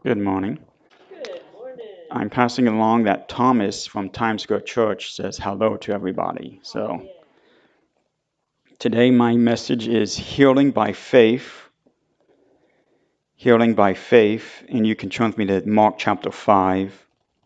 Good morning. Good morning. I'm passing along that Thomas from Times Square Church says hello to everybody. Oh, So yeah. today my message is healing by faith, and you can turn with me to Mark chapter 5.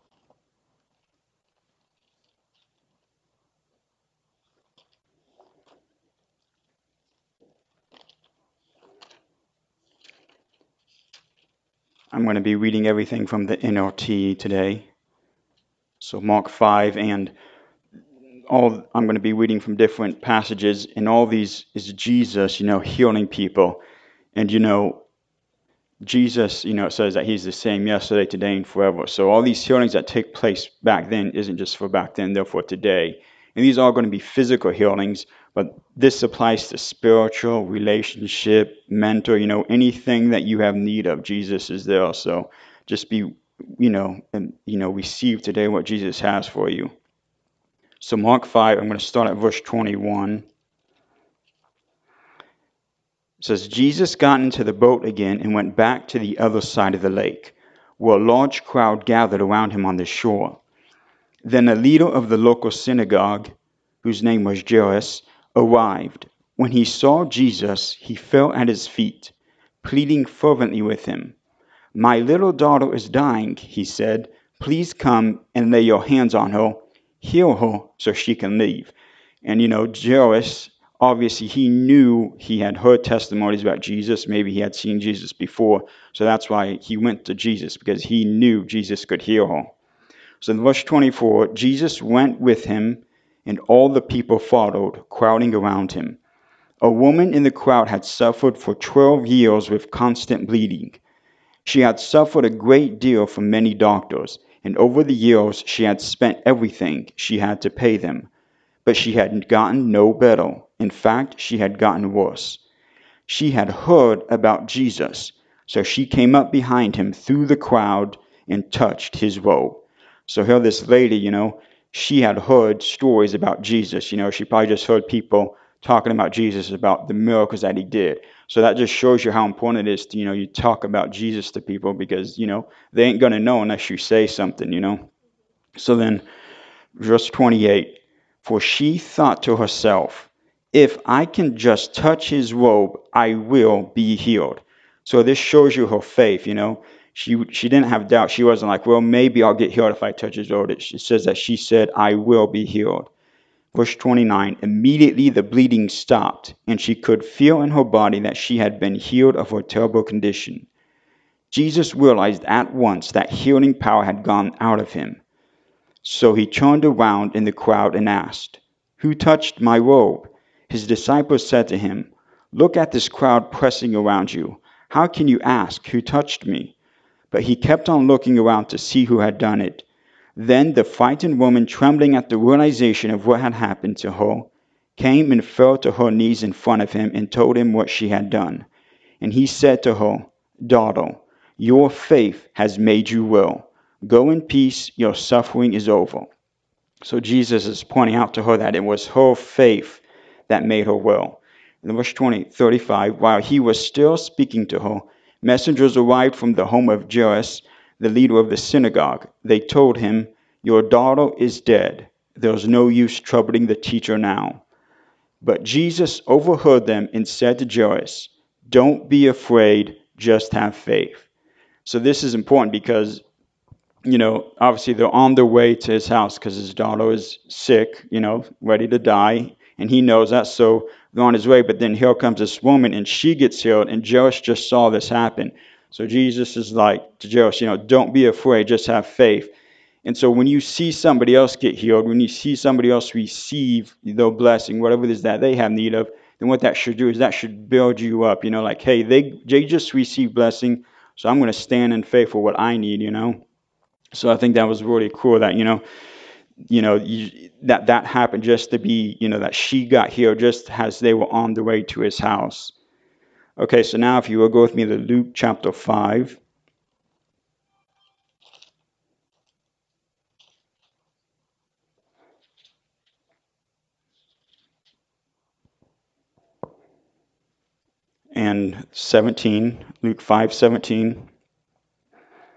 I'm going to be reading everything from the NLT today. So Mark 5, and all I'm going to be reading from different passages, and all these is Jesus, healing people. And Jesus, it says that he's the same yesterday, today, and forever. So all these healings that take place back then isn't just for back then, they're for today. And these are going to be physical healings, but this applies to spiritual, relationship, mental, anything that you have need of, Jesus is there. So just be, receive today what Jesus has for you. So Mark 5, I'm going to start at verse 21. It says, Jesus got into the boat again and went back to the other side of the lake, where a large crowd gathered around him on the shore. Then a leader of the local synagogue, whose name was Jairus, arrived. When he saw Jesus, he fell at his feet, pleading fervently with him. My little daughter is dying, he said. Please come and lay your hands on her, heal her so she can live. And Jairus, obviously, he knew he had heard testimonies about Jesus. Maybe he had seen Jesus before. So that's why he went to Jesus, because he knew Jesus could heal her. So in verse 24, Jesus went with him, and all the people followed, crowding around him. A woman in the crowd had suffered for 12 years with constant bleeding. She had suffered a great deal from many doctors, and over the years she had spent everything she had to pay them. But she had gotten no better. In fact, she had gotten worse. She had heard about Jesus, so she came up behind him through the crowd and touched his robe. So here this lady, she had heard stories about Jesus. She probably just heard people talking about Jesus, about the miracles that he did. So that just shows you how important it is to, you talk about Jesus to people, because, they ain't going to know unless you say something. So then verse 28, for she thought to herself, if I can just touch his robe, I will be healed. So this shows you her faith. She didn't have doubt. She wasn't like, well, maybe I'll get healed if I touch his robe. It says that she said, I will be healed. Verse 29, immediately the bleeding stopped, and she could feel in her body that she had been healed of her terrible condition. Jesus realized at once that healing power had gone out of him. So he turned around in the crowd and asked, who touched my robe? His disciples said to him, look at this crowd pressing around you. How can you ask, who touched me? But he kept on looking around to see who had done it. Then the frightened woman, trembling at the realization of what had happened to her, came and fell to her knees in front of him and told him what she had done. And he said to her, daughter, your faith has made you well. Go in peace, your suffering is over. So Jesus is pointing out to her that it was her faith that made her well. In verse 35, while he was still speaking to her, messengers arrived from the home of Jairus, the leader of the synagogue. They told him, your daughter is dead. There's no use troubling the teacher now. But Jesus overheard them and said to Jairus, don't be afraid, just have faith. So this is important because obviously they're on their way to his house because his daughter is sick, ready to die, and he knows that, so they're on his way. But then here comes this woman, and she gets healed, and Jairus just saw this happen. So Jesus is like to Jairus, don't be afraid, just have faith. And so when you see somebody else get healed, when you see somebody else receive their blessing, whatever it is that they have need of, then what that should do is that should build you up, like, hey, they just received blessing, so I'm going to stand in faith for what I need. So I think that was really cool that that happened just to be that she got healed just as they were on the way to his house. Okay, so now if you will go with me to Luke chapter 5, and 17, Luke 5:17.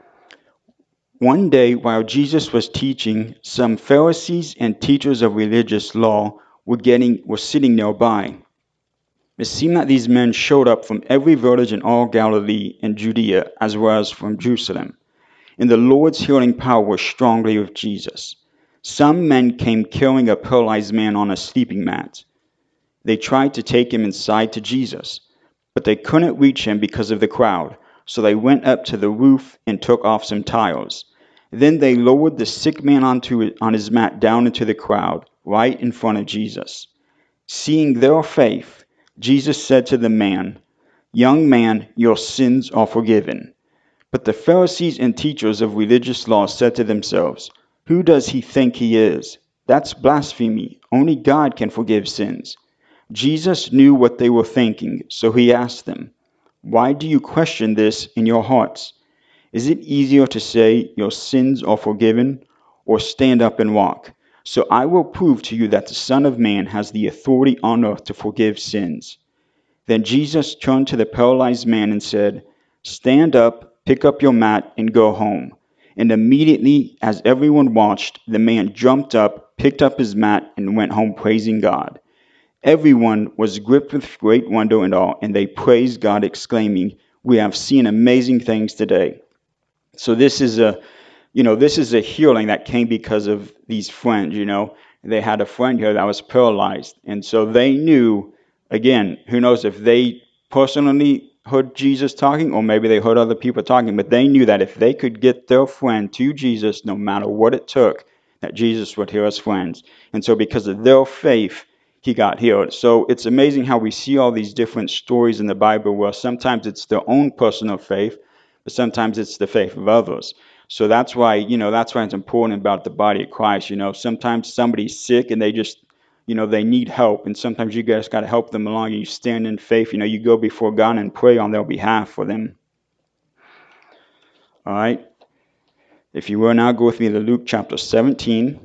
One day, while Jesus was teaching, some Pharisees and teachers of religious law were sitting nearby. It seemed that these men showed up from every village in all Galilee and Judea, as well as from Jerusalem. And the Lord's healing power was strongly with Jesus. Some men came carrying a paralyzed man on a sleeping mat. They tried to take him inside to Jesus, but they couldn't reach him because of the crowd, so they went up to the roof and took off some tiles. Then they lowered the sick man on his mat down into the crowd, right in front of Jesus. Seeing their faith, Jesus said to the man, "Young man, your sins are forgiven." But the Pharisees and teachers of religious law said to themselves, "Who does he think he is? That's blasphemy. Only God can forgive sins." Jesus knew what they were thinking, so he asked them, "Why do you question this in your hearts? Is it easier to say, 'Your sins are forgiven,' or 'Stand up and walk'? So I will prove to you that the Son of Man has the authority on earth to forgive sins." Then Jesus turned to the paralyzed man and said, "Stand up, pick up your mat, and go home." And immediately, as everyone watched, the man jumped up, picked up his mat, and went home praising God. Everyone was gripped with great wonder and awe, and they praised God, exclaiming, "We have seen amazing things today." So this is a healing that came because of these friends. They had a friend here that was paralyzed, and so they knew, again, who knows if they personally heard Jesus talking or maybe they heard other people talking, but they knew that if they could get their friend to Jesus, no matter what it took, that Jesus would heal his friends. And so because of their faith, he got healed. So it's amazing how we see all these different stories in the Bible where sometimes it's their own personal faith, but sometimes it's the faith of others. So that's why it's important about the body of Christ. Sometimes somebody's sick and they need help, and sometimes you guys got to help them along. You stand in faith. You go before God and pray on their behalf for them. All right. If you will now go with me to Luke chapter 17.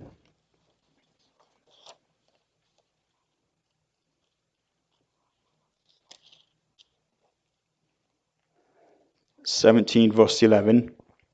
Verse 11.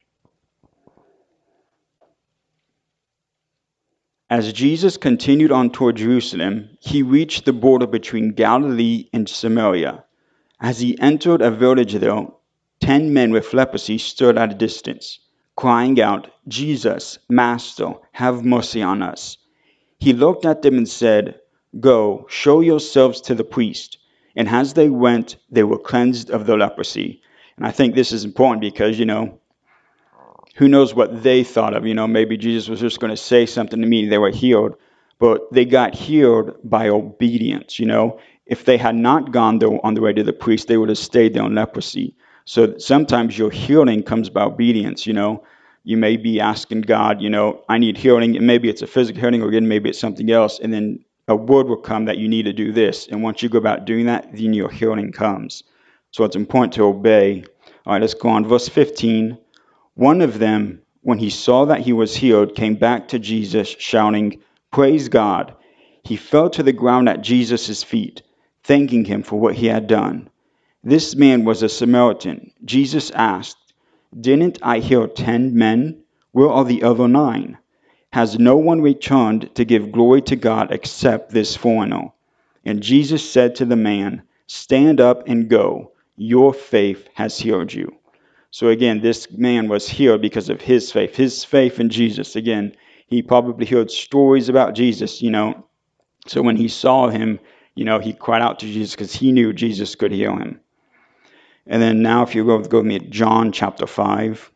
As Jesus continued on toward Jerusalem, he reached the border between Galilee and Samaria. As he entered a village there, 10 men with leprosy stood at a distance, crying out, "Jesus, Master, have mercy on us." He looked at them and said, "Go, show yourselves to the priest." And as they went, they were cleansed of their leprosy. And I think this is important because, who knows what they thought of. Maybe Jesus was just going to say something to me, they were healed. But they got healed by obedience. If they had not gone there on the way to the priest, they would have stayed there in leprosy. So sometimes your healing comes by obedience. You may be asking God, I need healing, and maybe it's a physical healing, or again, maybe it's something else, and then a word will come that you need to do this. And once you go about doing that, then your healing comes. So it's important to obey. All right, let's go on. Verse 15. One of them, when he saw that he was healed, came back to Jesus, shouting, "Praise God." He fell to the ground at Jesus' feet, thanking him for what he had done. This man was a Samaritan. Jesus asked, "Didn't I heal 10 men? Where are the other 9? Has no one returned to give glory to God except this foreigner?" And Jesus said to the man, "Stand up and go. Your faith has healed you." So again, this man was healed because of his faith in Jesus. Again, he probably heard stories about Jesus. So when he saw him, he cried out to Jesus because he knew Jesus could heal him. And then now if you go with me at John chapter 5.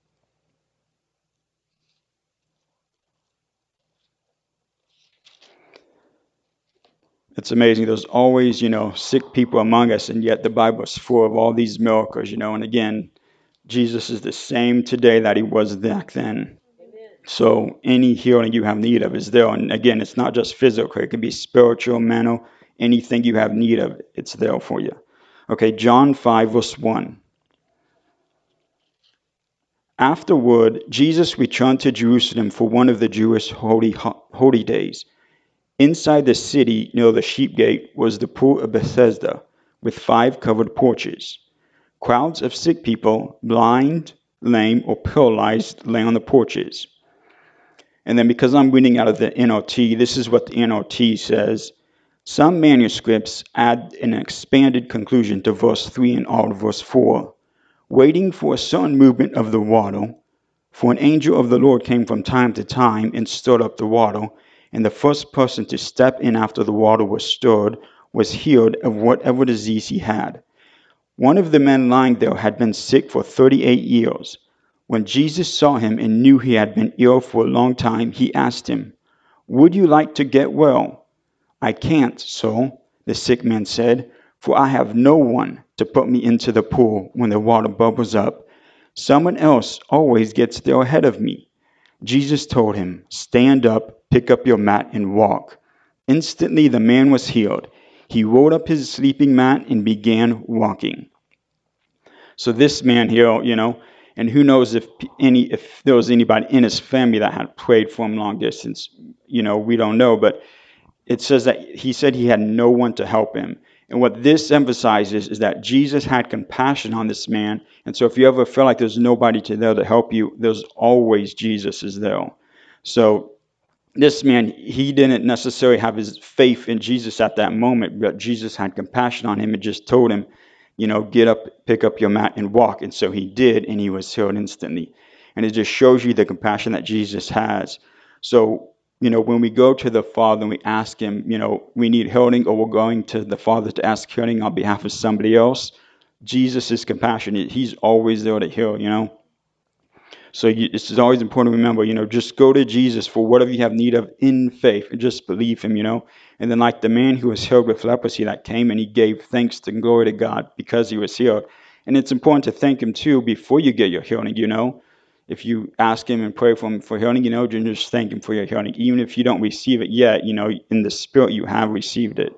It's amazing. There's always, sick people among us, and yet the Bible is full of all these miracles, and again, Jesus is the same today that he was back then. So any healing you have need of is there. And again, it's not just physical. It can be spiritual, mental, anything you have need of, it's there for you. Okay, John 5, verse 1. Afterward, Jesus returned to Jerusalem for one of the Jewish holy days. Inside the city, near the sheep gate, was the pool of Bethesda, with 5 covered porches. Crowds of sick people, blind, lame, or paralyzed lay on the porches. And then because I'm reading out of the NLT, this is what the NLT says. Some manuscripts add an expanded conclusion to verse 3 and all of verse 4. Waiting for a sudden movement of the water, for an angel of the Lord came from time to time and stirred up the water, and the first person to step in after the water was stirred was healed of whatever disease he had. One of the men lying there had been sick for 38 years. When Jesus saw him and knew he had been ill for a long time, he asked him, "Would you like to get well?" "I can't, sir," the sick man said, "for I have no one to put me into the pool when the water bubbles up. Someone else always gets there ahead of me." Jesus told him, "Stand up, pick up your mat, and walk." Instantly the man was healed. He rolled up his sleeping mat and began walking. So this man here, and who knows if there was anybody in his family that had prayed for him long distance, we don't know, but it says that he said he had no one to help him. And what this emphasizes is that Jesus had compassion on this man. And so if you ever feel like there's nobody there to help you, there's always Jesus is there. So this man, he didn't necessarily have his faith in Jesus at that moment, but Jesus had compassion on him and just told him, get up, pick up your mat and walk. And so he did, and he was healed instantly. And it just shows you the compassion that Jesus has. So, when we go to the Father and we ask him, we need healing, or we're going to the Father to ask healing on behalf of somebody else, Jesus is compassionate. He's always there to heal, So it's always important to remember, just go to Jesus for whatever you have need of in faith and just believe him, And then like the man who was healed with leprosy that came and he gave thanks and glory to God because he was healed. And it's important to thank him too before you get your healing, If you ask him and pray for him for healing, just thank him for your healing. Even if you don't receive it yet, in the spirit you have received it.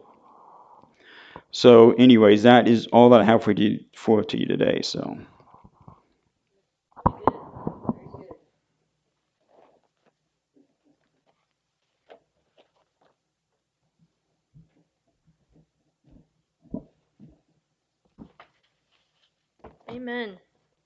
So anyways, that is all that I have for you today. So. Amen.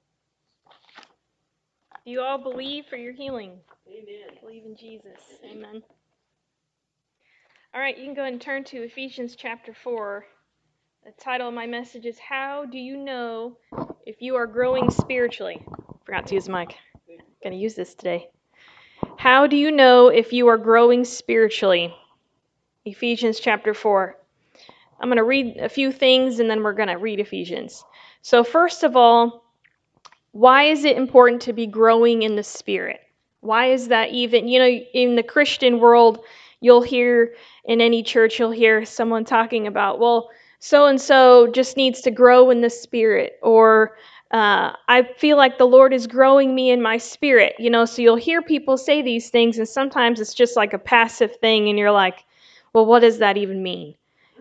Do you all believe for your healing? Amen. Believe in Jesus. Amen. All right, you can go ahead and turn to Ephesians chapter 4. The title of my message is How Do You Know If You Are Growing Spiritually? Forgot to use the mic. Gonna use this today. How do you know if you are growing spiritually? Ephesians chapter 4. I'm going to read a few things and then we're going to read Ephesians. So first of all, why is it important to be growing in the Spirit? Why is that even, in the Christian world, you'll hear in any church, you'll hear someone talking about, well, so-and-so just needs to grow in the Spirit, or I feel like the Lord is growing me in my spirit, so you'll hear people say these things, and sometimes it's just like a passive thing, and you're like, well, what does that even mean?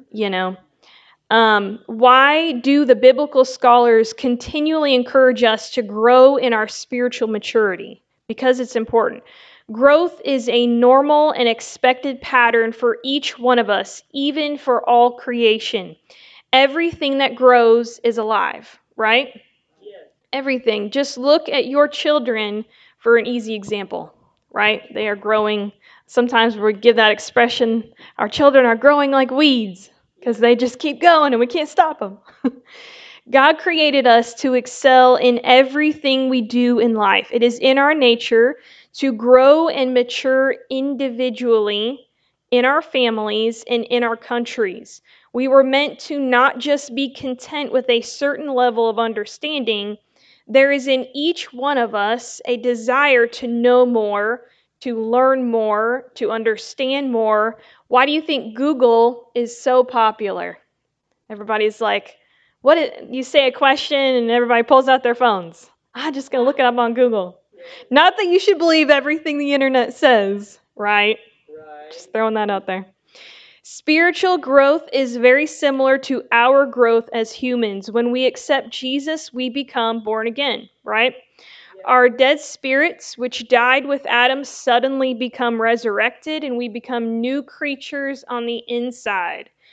Why do the biblical scholars continually encourage us to grow in our spiritual maturity? Because it's important. Growth is a normal and expected pattern for each one of us, even for all creation. Everything that grows is alive, right? Yes. Everything. Just look at your children for an easy example, right? They are growing. Sometimes we give that expression, our children are growing like weeds, because they just keep going and we can't stop them. God created us to excel in everything we do in life. It is in our nature to grow and mature individually, in our families, and in our countries. We were meant to not just be content with a certain level of understanding. There is in each one of us a desire to know more, to learn more, to understand more. Why do you think Google is so popular? Everybody's like, you say a question and everybody pulls out their phones. I'm just going to look it up on Google. Not that you should believe everything the internet says, right? Right. Just throwing that out there. Spiritual growth is very similar to our growth as humans. When we accept Jesus, we become born again, right? Yeah. Our dead spirits, which died with Adam, suddenly become resurrected, and we become new creatures on the inside.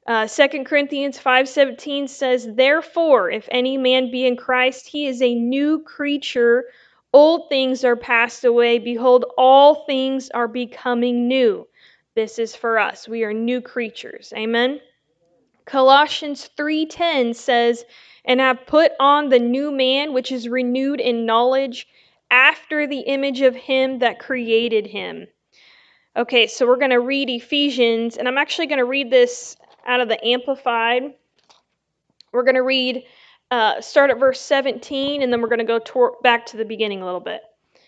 2 Corinthians 5:17 says, "Therefore, if any man be in Christ, he is a new creature. Old things are passed away. Behold, all things are becoming new." This is for us. We are new creatures. Amen. Colossians 3:10 says, "And have put on the new man, which is renewed in knowledge, after the image of him that created him." Okay, so we're going to read Ephesians, and I'm actually going to read this out of the Amplified. We're going to read, start at verse 17, and then we're going to go back to the beginning a little bit.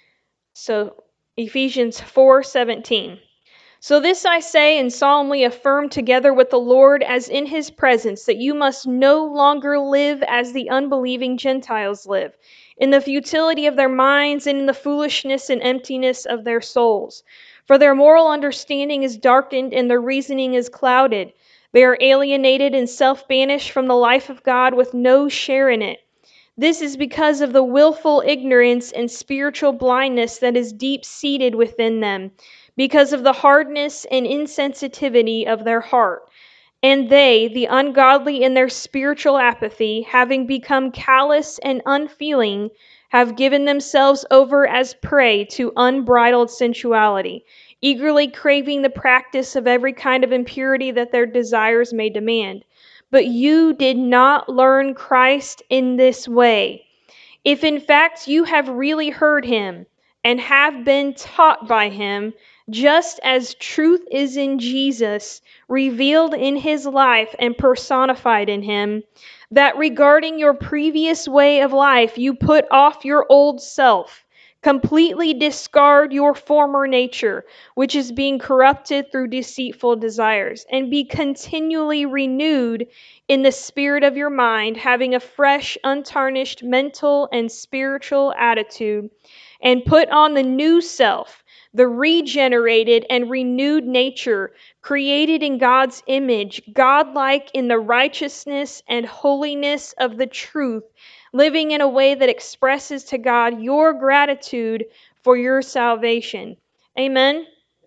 So, Ephesians 4:17. "So this I say and solemnly affirm together with the Lord as in his presence, that you must no longer live as the unbelieving Gentiles live, in the futility of their minds and in the foolishness and emptiness of their souls. For their moral understanding is darkened and their reasoning is clouded. They are alienated and self-banished from the life of God with no share in it. This is because of the willful ignorance and spiritual blindness that is deep-seated within them, because of the hardness and insensitivity of their heart. And they, the ungodly in their spiritual apathy, having become callous and unfeeling, have given themselves over as prey to unbridled sensuality, eagerly craving the practice of every kind of impurity that their desires may demand. But you did not learn Christ in this way. If in fact you have really heard him and have been taught by him, just as truth is in Jesus, revealed in his life and personified in him, that regarding your previous way of life you put off your old self, completely discard your former nature, which is being corrupted through deceitful desires, and be continually renewed in the spirit of your mind, having a fresh, untarnished mental and spiritual attitude, and put on the new self, the regenerated and renewed nature, created in God's image, godlike in the righteousness and holiness of the truth, living in a way that expresses to God your gratitude for your salvation." Amen.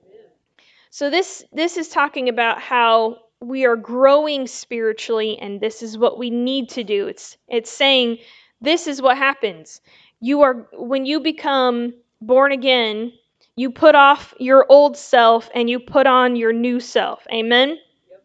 So this is talking about how we are growing spiritually, and this is what we need to do. It's saying this is what happens. When you become born again, you put off your old self and you put on your new self. Amen.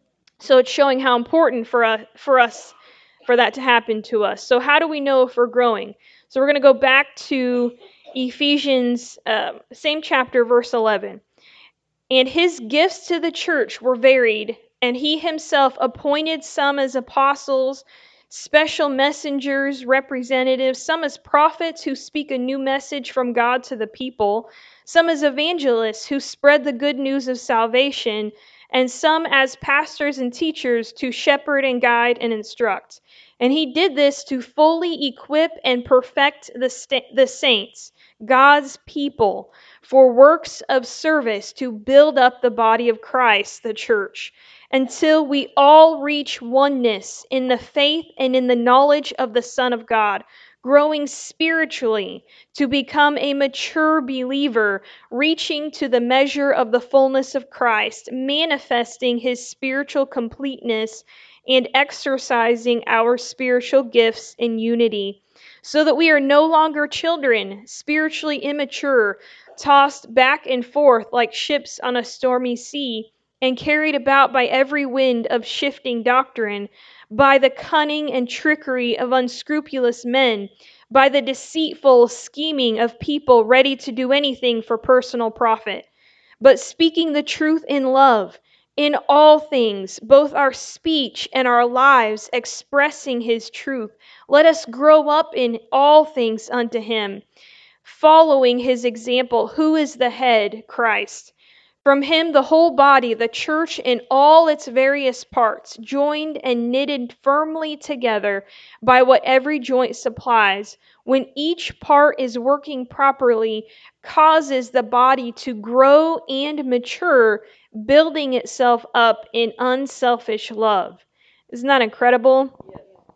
So it's showing how important for us for that to happen to us. So how do we know if we're growing? So we're going to go back to Ephesians, same chapter, verse 11. "And his gifts to the church were varied, and he himself appointed some as apostles, special messengers, representatives, some as prophets who speak a new message from God to the people, some as evangelists who spread the good news of salvation, and some as pastors and teachers to shepherd and guide and instruct. And he did this to fully equip and perfect the saints, God's people, for works of service to build up the body of Christ, the church, until we all reach oneness in the faith and in the knowledge of the Son of God, growing spiritually to become a mature believer, reaching to the measure of the fullness of Christ, manifesting his spiritual completeness and exercising our spiritual gifts in unity, so that we are no longer children, spiritually immature, tossed back and forth like ships on a stormy sea, and carried about by every wind of shifting doctrine, by the cunning and trickery of unscrupulous men, by the deceitful scheming of people ready to do anything for personal profit, but speaking the truth in love, in all things, both our speech and our lives expressing his truth. Let us grow up in all things unto him, following his example, who is the head, Christ. From him the whole body, the church in all its various parts, joined and knitted firmly together by what every joint supplies, when each part is working properly, causes the body to grow and mature, building itself up in unselfish love. Isn't that incredible?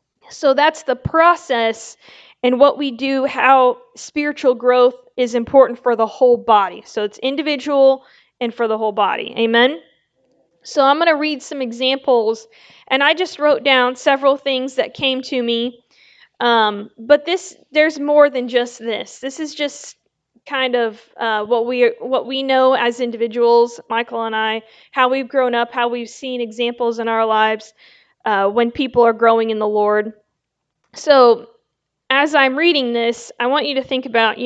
So that's the process and what we do, how spiritual growth is important for the whole body. So it's individual and for the whole body. Amen? So I'm going to read some examples, and I just wrote down several things that came to me. But there's more than just this. This is just kind of what we know as individuals, Michael and I, how we've grown up, how we've seen examples in our lives when people are growing in the Lord. So as I'm reading this, I want you to think about,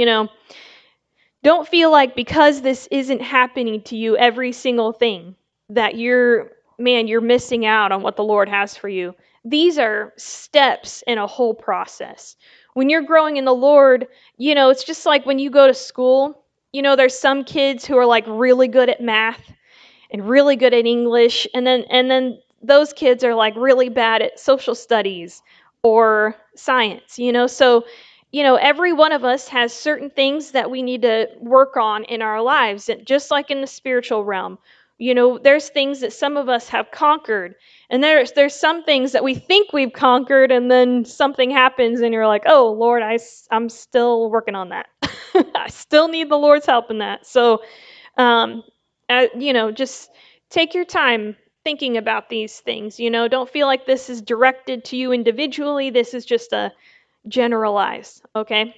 don't feel like because this isn't happening to you every single thing that you're missing out on what the Lord has for you. These are steps in a whole process. When you're growing in the Lord, it's just like when you go to school, there's some kids who are like really good at math and really good at English, and then those kids are like really bad at social studies or science. So every one of us has certain things that we need to work on in our lives, and just like in the spiritual realm. There's things that some of us have conquered, and there's some things that we think we've conquered, and then something happens and you're like, oh Lord, I'm still working on that. I still need the Lord's help in that. So um, just take your time thinking about these things. Don't feel like this is directed to you individually. This is just a generalized, okay?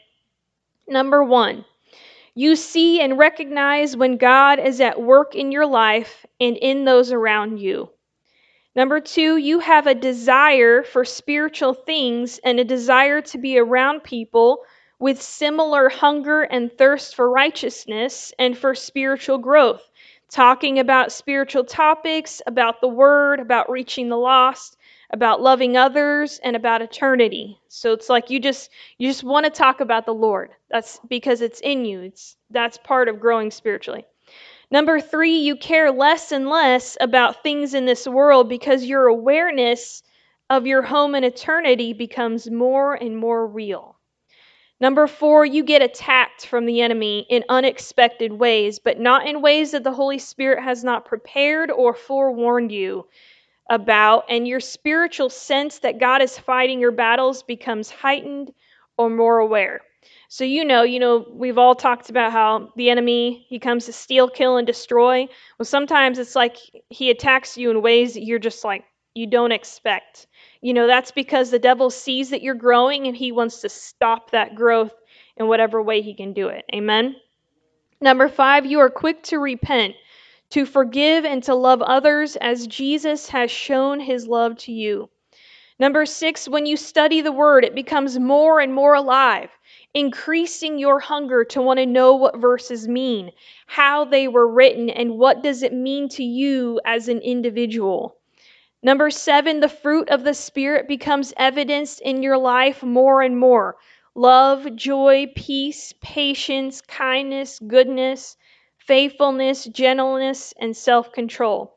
Number 1, you see and recognize when God is at work in your life and in those around you. Number 2, you have a desire for spiritual things and a desire to be around people with similar hunger and thirst for righteousness and for spiritual growth, talking about spiritual topics, about the word, about reaching the lost, about loving others, and about eternity. So it's like you just want to talk about the Lord. That's because it's in you. That's part of growing spiritually. Number 3, you care less and less about things in this world because your awareness of your home in eternity becomes more and more real. Number 4, you get attacked from the enemy in unexpected ways, but not in ways that the Holy Spirit has not prepared or forewarned you about, and your spiritual sense that God is fighting your battles becomes heightened or more aware. So we've all talked about how the enemy, he comes to steal, kill, and destroy. Well, sometimes it's like he attacks you in ways that you're just like, you don't expect. That's because the devil sees that you're growing and he wants to stop that growth in whatever way he can do it. Amen? Number 5, you are quick to repent, to forgive, and to love others as Jesus has shown his love to you. Number 6, when you study the word, it becomes more and more alive, increasing your hunger to want to know what verses mean, how they were written, and what does it mean to you as an individual. Number 7, the fruit of the Spirit becomes evidenced in your life more and more. Love, joy, peace, patience, kindness, goodness, faithfulness, gentleness, and self-control.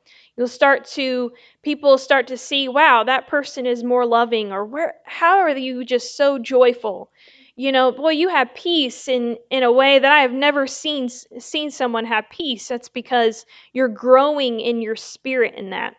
People start to see, wow, that person is more loving, or how are you just so joyful? Boy, you have peace in a way that I have never seen someone have peace. That's because you're growing in your spirit in that.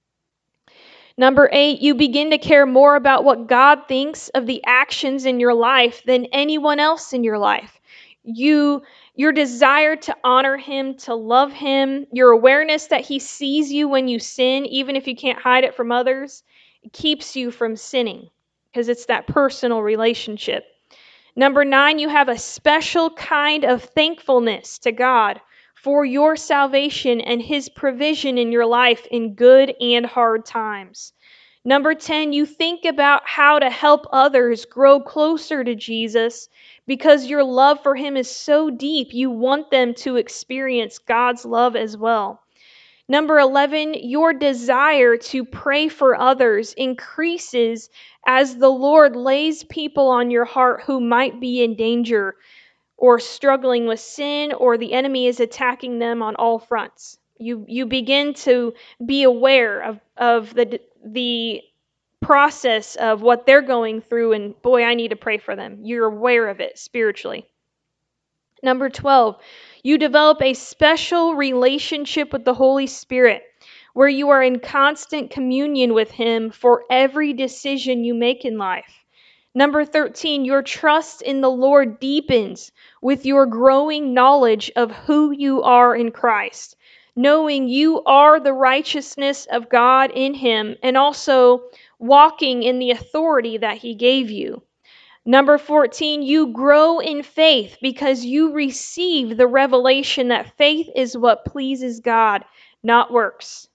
Number 8, you begin to care more about what God thinks of the actions in your life than anyone else in your life. Your desire to honor him, to love him, your awareness that he sees you when you sin, even if you can't hide it from others, it keeps you from sinning because it's that personal relationship. Number 9, you have a special kind of thankfulness to God for your salvation and his provision in your life in good and hard times. Number 10, you think about how to help others grow closer to Jesus because your love for him is so deep, you want them to experience God's love as well. Number 11, your desire to pray for others increases as the Lord lays people on your heart who might be in danger or struggling with sin, or the enemy is attacking them on all fronts. You begin to be aware of the process of what they're going through, and boy, I need to pray for them. You're aware of it spiritually. Number 12, you develop a special relationship with the Holy Spirit where you are in constant communion with him for every decision you make in life. Number 13, your trust in the Lord deepens with your growing knowledge of who you are in Christ. knowing you are the righteousness of God in him, and also walking in the authority that he gave you. Number 14, you grow in faith because you receive the revelation that faith is what pleases God, not works.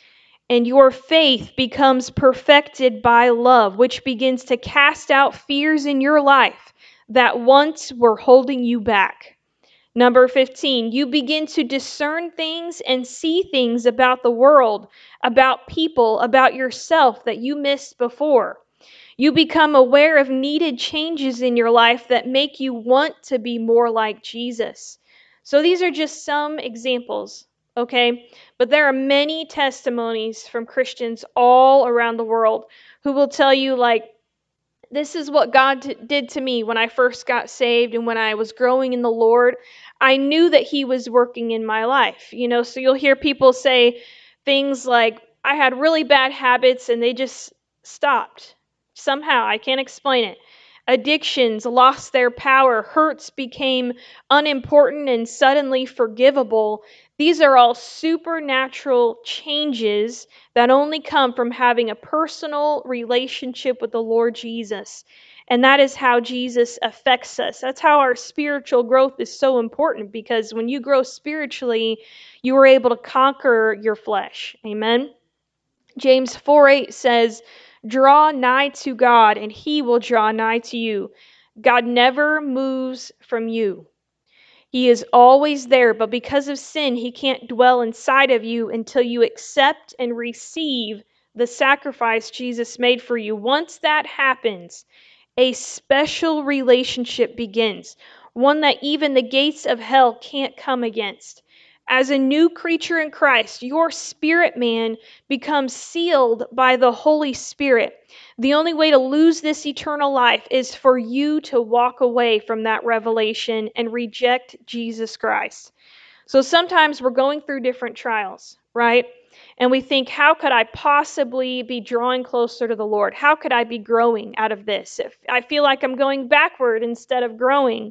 And your faith becomes perfected by love, which begins to cast out fears in your life that once were holding you back. Number 15, you begin to discern things and see things about the world, about people, about yourself that you missed before. You become aware of needed changes in your life that make you want to be more like Jesus. So these are just some examples, okay? But there are many testimonies from Christians all around the world who will tell you, like, this is what God did to me when I first got saved and when I was growing in the Lord. I knew that he was working in my life, so you'll hear people say things like, I had really bad habits and they just stopped. Somehow, I can't explain it. Addictions lost their power. Hurts became unimportant and suddenly forgivable. These are all supernatural changes that only come from having a personal relationship with the Lord Jesus. And that is how Jesus affects us. That's how our spiritual growth is so important, because when you grow spiritually, you are able to conquer your flesh. Amen. James 4:8 says, draw nigh to God, and he will draw nigh to you. God never moves from you. He is always there, but because of sin, he can't dwell inside of you until you accept and receive the sacrifice Jesus made for you. Once that happens, a special relationship begins, one that even the gates of hell can't come against. As a new creature in Christ, your spirit man becomes sealed by the Holy Spirit. The only way to lose this eternal life is for you to walk away from that revelation and reject Jesus Christ. So sometimes we're going through different trials, right? And we think, how could I possibly be drawing closer to the Lord? How could I be growing out of this? If I feel like I'm going backward instead of growing.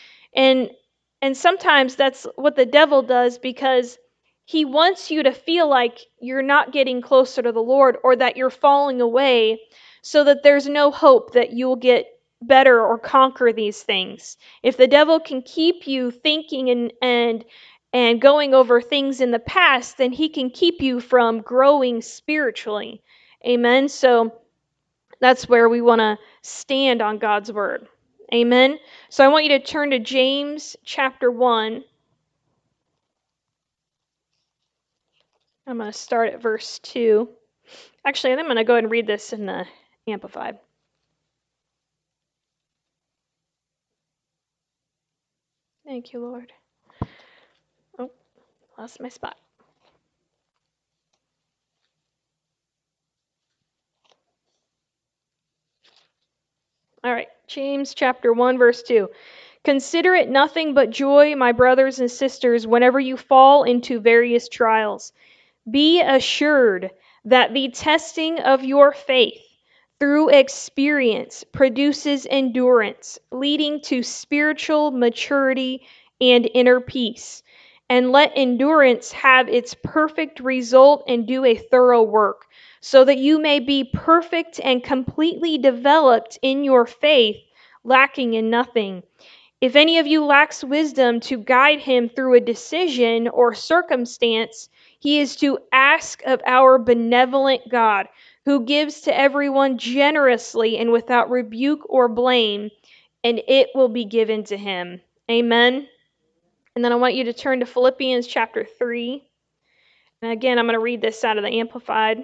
And sometimes that's what the devil does, because he wants you to feel like you're not getting closer to the Lord, or that you're falling away, so that there's no hope that you'll get better or conquer these things. If the devil can keep you thinking and going over things in the past, then he can keep you from growing spiritually. Amen. So that's where we want to stand on God's word. Amen. So I want you to turn to James chapter 1. I'm going to start at verse 2. Actually, I'm going to go ahead and read this in the Amplified. Thank you, Lord. Oh, lost my spot. All right, James chapter 1, verse 2. Consider it nothing but joy, my brothers and sisters, whenever you fall into various trials. Be assured that the testing of your faith through experience produces endurance, leading to spiritual maturity and inner peace. And let endurance have its perfect result and do a thorough work, so that you may be perfect and completely developed in your faith, lacking in nothing. If any of you lacks wisdom to guide him through a decision or circumstance, he is to ask of our benevolent God, who gives to everyone generously and without rebuke or blame, and it will be given to him. Amen. And then I want you to turn to Philippians chapter 3. And again, I'm going to read this out of the Amplified.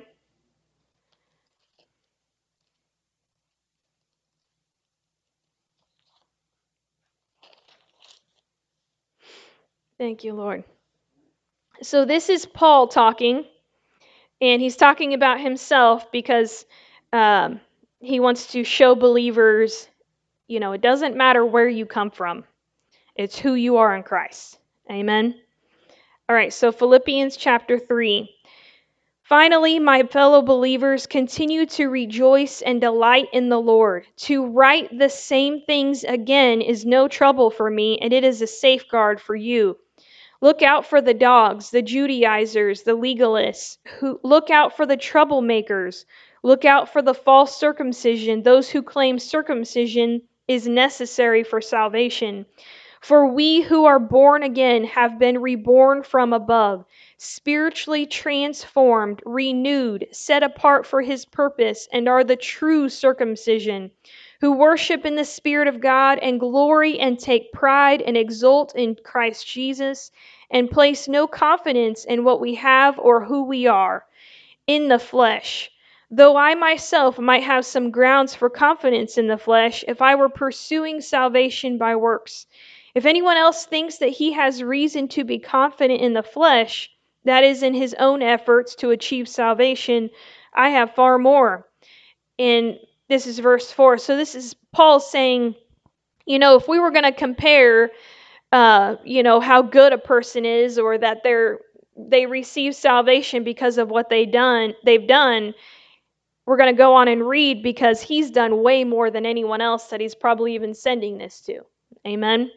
Thank you, Lord. So this is Paul talking, and he's talking about himself because he wants to show believers, it doesn't matter where you come from. It's who you are in Christ. Amen. All right, so Philippians chapter 3. Finally, my fellow believers, continue to rejoice and delight in the Lord. To write the same things again is no trouble for me, and it is a safeguard for you. Look out for the dogs, the Judaizers, the legalists. Look out for the troublemakers. Look out for the false circumcision, those who claim circumcision is necessary for salvation. For we who are born again have been reborn from above, spiritually transformed, renewed, set apart for his purpose, and are the true circumcision, who worship in the Spirit of God and glory and take pride and exult in Christ Jesus, and place no confidence in what we have or who we are in the flesh. Though I myself might have some grounds for confidence in the flesh if I were pursuing salvation by works. If anyone else thinks that he has reason to be confident in the flesh, that is, in his own efforts to achieve salvation, I have far more. And this is verse 4. So this is Paul saying, if we were going to compare, how good a person is, or that they receive salvation because of what they've done, we're going to go on and read because he's done way more than anyone else that he's probably even sending this to. Amen.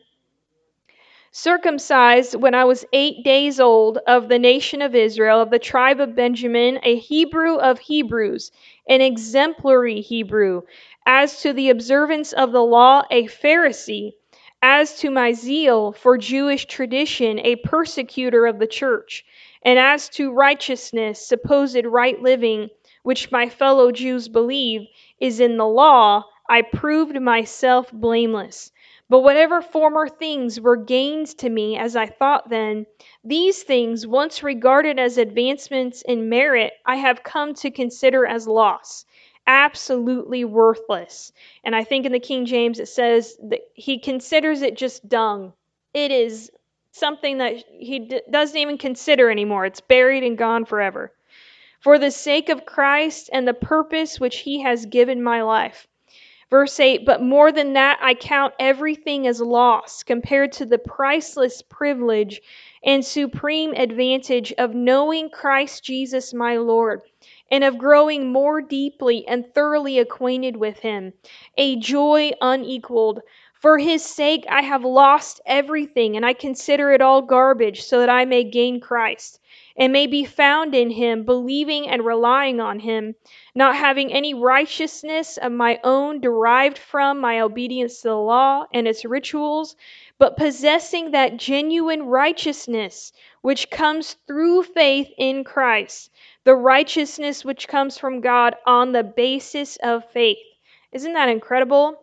Circumcised when I was 8 days old, of the nation of Israel, of the tribe of Benjamin, a Hebrew of Hebrews, an exemplary Hebrew, as to the observance of the law, a Pharisee, as to my zeal for Jewish tradition, a persecutor of the church, and as to righteousness, supposed right living, which my fellow Jews believe is in the law, I proved myself blameless. But whatever former things were gains to me as I thought then, these things, once regarded as advancements in merit, I have come to consider as loss, absolutely worthless. And I think in the King James it says that he considers it just dung. It is something that he doesn't even consider anymore. It's buried and gone forever. For the sake of Christ and the purpose which he has given my life. Verse 8, but more than that, I count everything as loss compared to the priceless privilege and supreme advantage of knowing Christ Jesus my Lord, and of growing more deeply and thoroughly acquainted with him, a joy unequaled. For his sake I have lost everything, and I consider it all garbage, so that I may gain Christ, and may be found in him, believing and relying on him, not having any righteousness of my own derived from my obedience to the law and its rituals, but possessing that genuine righteousness which comes through faith in Christ, the righteousness which comes from God on the basis of faith. Isn't that incredible?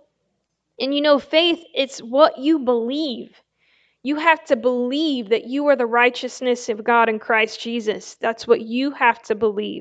And faith, it's what you believe. You have to believe that you are the righteousness of God in Christ Jesus. That's what you have to believe.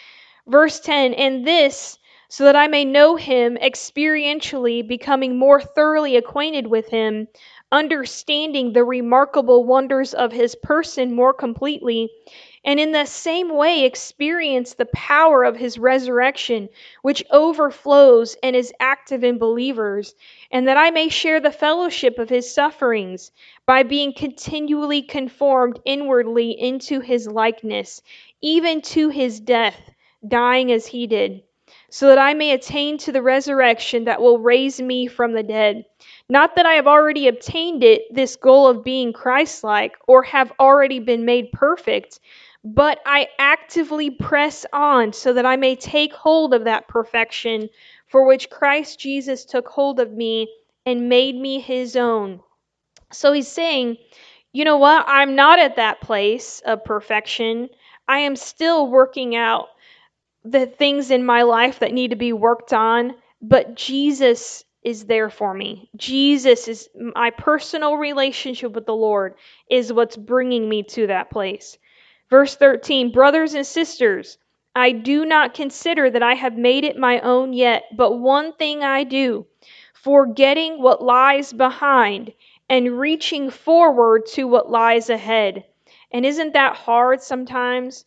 Verse 10, and this, so that I may know him experientially, becoming more thoroughly acquainted with him, understanding the remarkable wonders of his person more completely, and in the same way experience the power of his resurrection, which overflows and is active in believers, and that I may share the fellowship of his sufferings, by being continually conformed inwardly into his likeness, even to his death, dying as he did, so that I may attain to the resurrection that will raise me from the dead. Not that I have already obtained it, this goal of being Christ-like, or have already been made perfect, but I actively press on so that I may take hold of that perfection for which Christ Jesus took hold of me and made me his own. So he's saying, you know what? I'm not at that place of perfection. I am still working out the things in my life that need to be worked on, but Jesus is there for me. Jesus is my personal relationship with the Lord is what's bringing me to that place. Verse 13, brothers and sisters, I do not consider that I have made it my own yet, but one thing I do, forgetting what lies behind and reaching forward to what lies ahead. And isn't that hard sometimes?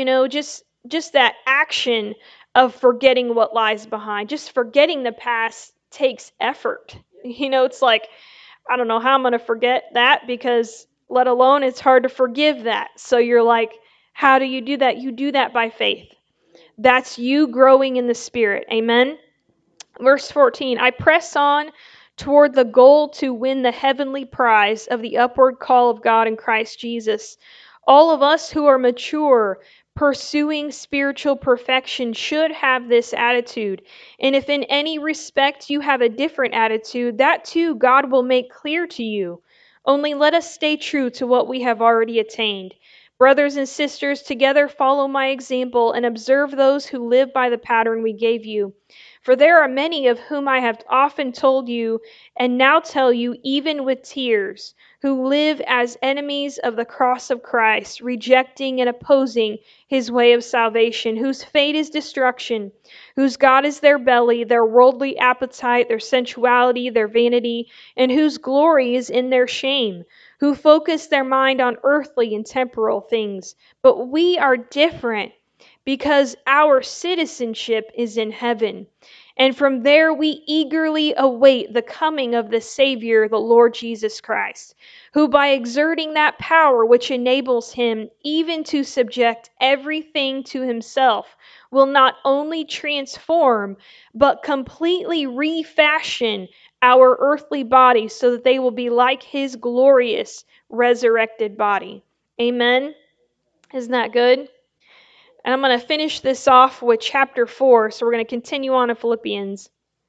Just that action of forgetting what lies behind, just forgetting the past takes effort. It's like, I don't know how I'm going to forget that, because let alone it's hard to forgive that. So you're like, how do you do that? You do that by faith. That's you growing in the Spirit. Amen. Verse 14, I press on toward the goal to win the heavenly prize of the upward call of God in Christ Jesus. All of us who are mature, pursuing spiritual perfection, should have this attitude. And if in any respect you have a different attitude, that too God will make clear to you. Only let us stay true to what we have already attained. Brothers and sisters, together follow my example and observe those who live by the pattern we gave you. For there are many of whom I have often told you, and now tell you, even with tears, who live as enemies of the cross of Christ, rejecting and opposing his way of salvation, whose fate is destruction, whose God is their belly, their worldly appetite, their sensuality, their vanity, and whose glory is in their shame, who focus their mind on earthly and temporal things. But we are different because our citizenship is in heaven. And from there we eagerly await the coming of the Savior, the Lord Jesus Christ, who by exerting that power which enables him even to subject everything to himself, will not only transform, but completely refashion our earthly bodies so that they will be like his glorious resurrected body. Amen. Isn't that good? And I'm going to finish this off with chapter 4. So we're going to continue on in Philippians.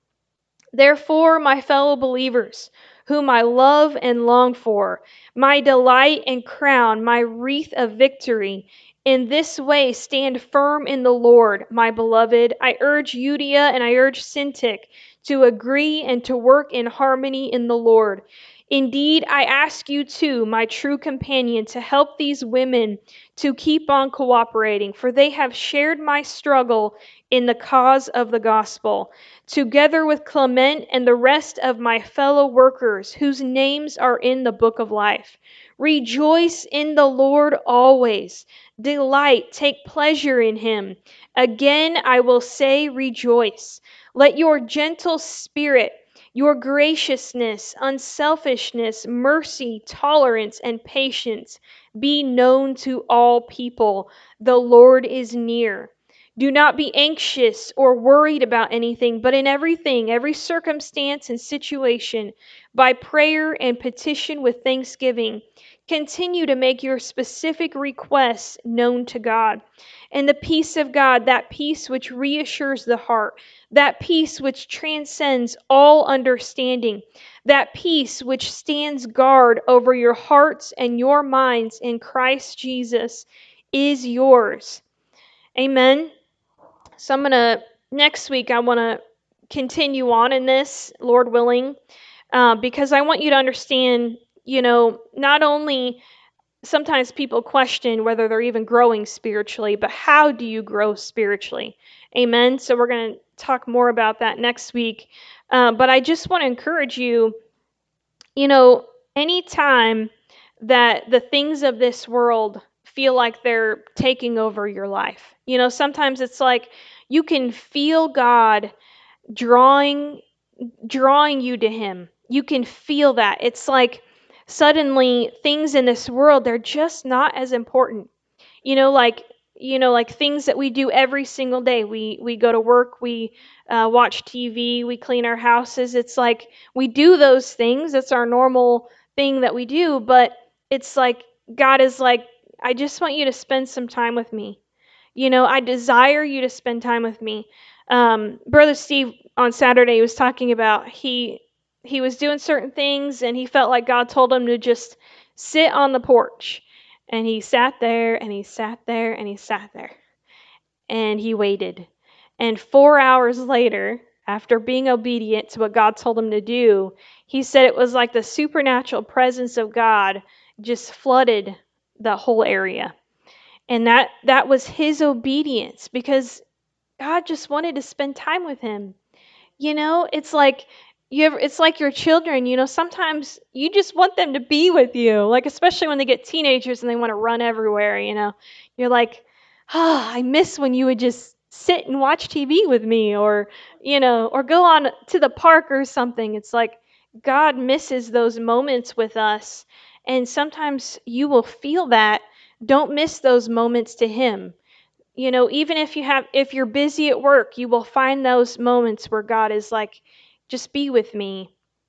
Therefore, my fellow believers, whom I love and long for, my delight and crown, my wreath of victory, in this way stand firm in the Lord, my beloved. I urge Euodia and I urge Syntyche to agree and to work in harmony in the Lord. Indeed, I ask you too, my true companion, to help these women to keep on cooperating, for they have shared my struggle in the cause of the gospel, together with Clement and the rest of my fellow workers whose names are in the book of life. Rejoice in the Lord always. Delight, take pleasure in him. Again, I will say, rejoice. Let your gentle spirit, your graciousness, unselfishness, mercy, tolerance, and patience be known to all people. The Lord is near. Do not be anxious or worried about anything, but in everything, every circumstance and situation, by prayer and petition with thanksgiving, continue to make your specific requests known to God. And the peace of God, that peace which reassures the heart, that peace which transcends all understanding, that peace which stands guard over your hearts and your minds in Christ Jesus, is yours. Amen. So next week, I want to continue on in this, Lord willing, because I want you to understand, not only sometimes people question whether they're even growing spiritually, but how do you grow spiritually? Amen. So we're going to talk more about that next week. But I just want to encourage you, anytime that the things of this world feel like they're taking over your life, sometimes it's like you can feel God drawing you to him. You can feel that. It's like suddenly things in this world, they're just not as important. Like things that we do every single day. We go to work, we watch TV, we clean our houses. It's like we do those things. It's our normal thing that we do, but it's like God is like, I just want you to spend some time with me. I desire you to spend time with me. Brother Steve on Saturday was talking about he was doing certain things and he felt like God told him to just sit on the porch. And he sat there and he sat there and he sat there. And he waited. And 4 hours later, after being obedient to what God told him to do, he said it was like the supernatural presence of God just flooded the whole area. And that was his obedience because God just wanted to spend time with him. It's like it's like your children, sometimes you just want them to be with you. Like especially when they get teenagers and they want to run everywhere, You're like, I miss when you would just sit and watch TV with me or or go on to the park or something. It's like God misses those moments with us. And sometimes you will feel that. Don't miss those moments to him. Even if you're busy at work, you will find those moments where God is like, just be with me.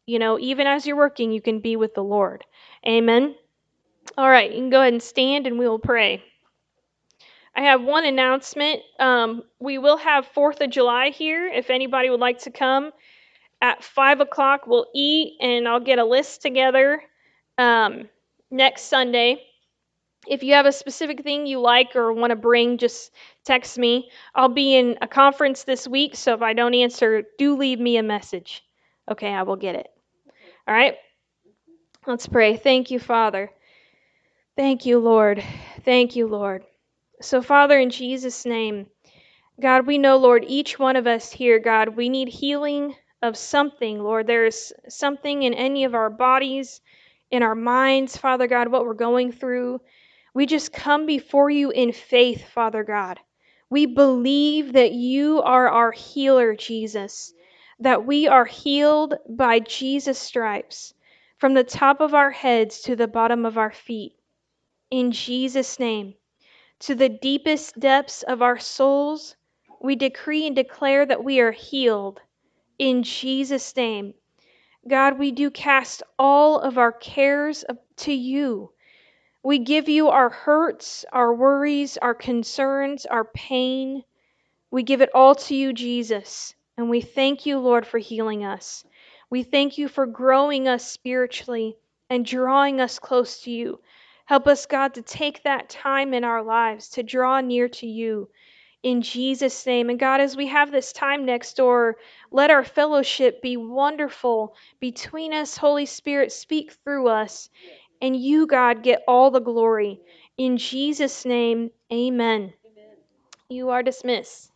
even as you're working, you can be with the Lord. Amen. All right, you can go ahead and stand and we will pray. I have one announcement. We will have 4th of July here. If anybody would like to come, at 5 o'clock, we'll eat and I'll get a list together next Sunday. If you have a specific thing you like or want to bring, just text me. I'll be in a conference this week, so if I don't answer, do leave me a message. Okay, I will get it. All right? Let's pray. Thank you, Father. Thank you, Lord. Thank you, Lord. So, Father, in Jesus' name, God, we know, Lord, each one of us here, God, we need healing of something, Lord. There's something in any of our bodies, in our minds, Father God, what we're going through. We just come before you in faith, Father God. We believe that you are our healer, Jesus, that we are healed by Jesus' stripes from the top of our heads to the bottom of our feet. In Jesus' name, to the deepest depths of our souls, we decree and declare that we are healed. In Jesus' name, God, we do cast all of our cares to you. We give you our hurts, our worries, our concerns, our pain. We give it all to you, Jesus. And we thank you, Lord, for healing us. We thank you for growing us spiritually and drawing us close to you. Help us, God, to take that time in our lives to draw near to you in Jesus' name. And God, as we have this time next door, let our fellowship be wonderful between us. Holy Spirit, speak through us. And you, God, get all the glory. In Jesus' name, amen. You are dismissed.